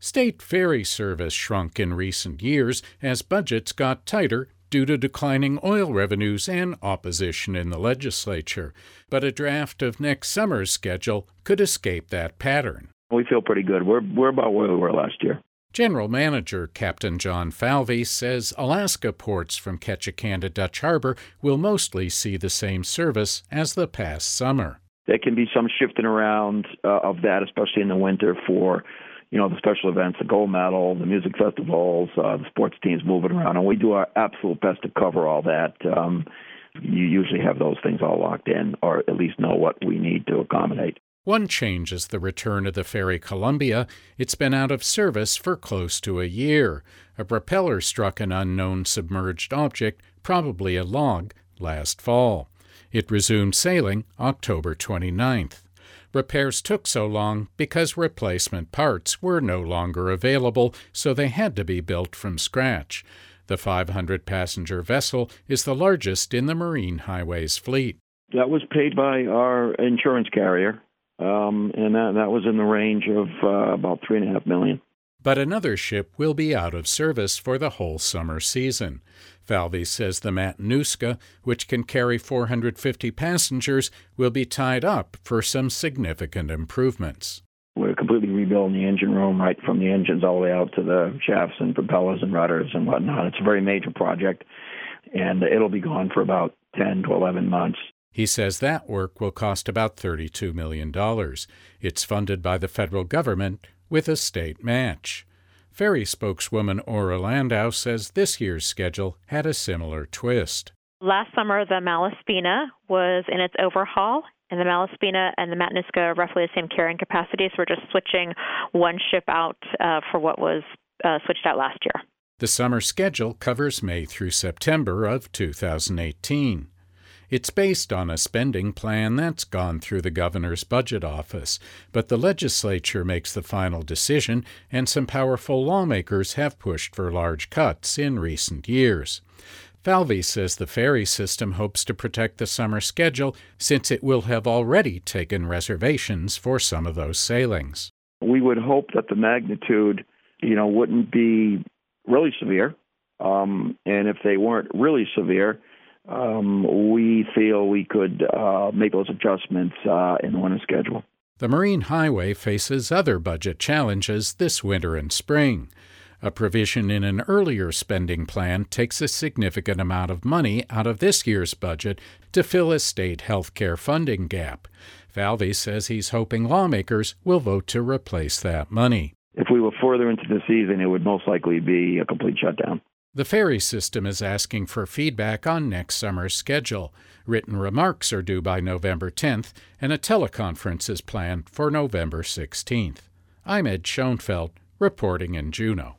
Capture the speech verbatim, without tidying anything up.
State ferry service shrunk in recent years as budgets got tighter due to declining oil revenues and opposition in the legislature. But a draft of next summer's schedule could escape that pattern. We feel pretty good. We're we're about where we were last year. General Manager Captain John Falvey says Alaska ports from Ketchikan to Dutch Harbor will mostly see the same service as the past summer. There can be some shifting around uh, of that, especially in the winter for, you know, the special events, the gold medal, the music festivals, uh, the sports teams moving around, and we do our absolute best to cover all that. Um, you usually have those things all locked in, or at least know what we need to accommodate. One change is the return of the ferry Columbia. It's been out of service for close to a year. A propeller struck an unknown submerged object, probably a log, last fall. It resumed sailing October twenty-ninth. Repairs took so long because replacement parts were no longer available, so they had to be built from scratch. The five hundred passenger vessel is the largest in the Marine Highways fleet. That was paid by our insurance carrier. Um, and that, that was in the range of uh, about three and a half million. But another ship will be out of service for the whole summer season. Falvey says the Matanuska, which can carry four hundred fifty passengers, will be tied up for some significant improvements. We're completely rebuilding the engine room, right from the engines all the way out to the shafts and propellers and rudders and whatnot. It's a very major project, and it'll be gone for about ten to eleven months. He says that work will cost about thirty-two million dollars. It's funded by the federal government with a state match. Ferry spokeswoman Ora Landau says this year's schedule had a similar twist. Last summer, the Malaspina was in its overhaul, and the Malaspina and the Matanuska are roughly the same carrying capacity, so we're just switching one ship out uh, for what was uh, switched out last year. The summer schedule covers May through September of two thousand eighteen. It's based on a spending plan that's gone through the governor's budget office, but the legislature makes the final decision, and some powerful lawmakers have pushed for large cuts in recent years. Falvey says the ferry system hopes to protect the summer schedule since it will have already taken reservations for some of those sailings. We would hope that the magnitude, you know, wouldn't be really severe, um, and if they weren't really severe, Um, we feel we could uh, make those adjustments uh, in the winter schedule. The Marine Highway faces other budget challenges this winter and spring. A provision in an earlier spending plan takes a significant amount of money out of this year's budget to fill a state health care funding gap. Falvey says he's hoping lawmakers will vote to replace that money. If we were further into the season, it would most likely be a complete shutdown. The ferry system is asking for feedback on next summer's schedule. Written remarks are due by November tenth, and a teleconference is planned for November sixteenth. I'm Ed Schoenfeld, reporting in Juneau.